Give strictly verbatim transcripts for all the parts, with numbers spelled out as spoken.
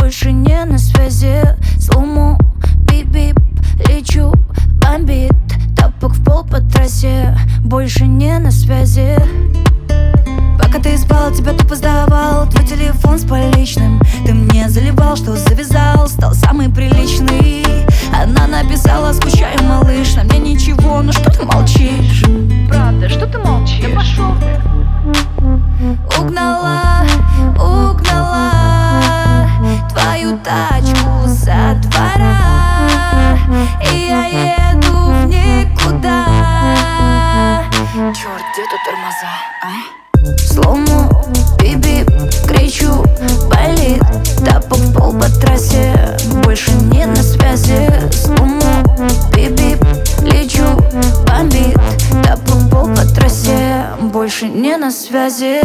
больше не на связи. Слоумо, бип-бип, лечу, бомбит. Тапок в пол по трассе, больше не на связи. Пока ты спал, тебя тупо сдавал твой телефон с поличным. Ты мне заливал, что завязал, стал самый приличный. Она написала: скучаю, малыш, на мне ничего, ну что ты молчишь? Правда, что ты молчишь? Да пошел ты. Угнала, угнала твою тачку со двора, и я еду в никуда. Черт, где тут тормоза, а? Слоумо, бип-бип, кричу, болит. Тапок в пол по трассе, больше не на связи. Слоумо, бип-бип, лечу, бомбит. Тапок в пол по трассе, больше не на связи.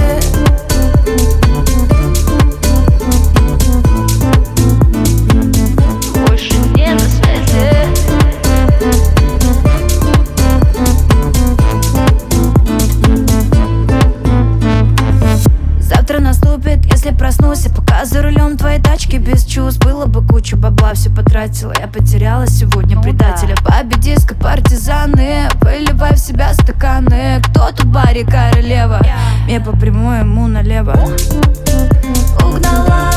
Больше не на связи. Завтра наступит, если проснусь, и пока за рулем твоей тачки без чувств. Было бы кучу бабла, все потратила, я потеряла сегодня ну предателя. Да. Бабе диско, партизаны, выливай в себя стаканы. Кто тут баре королева? Я по прямой, ему налево. Угнала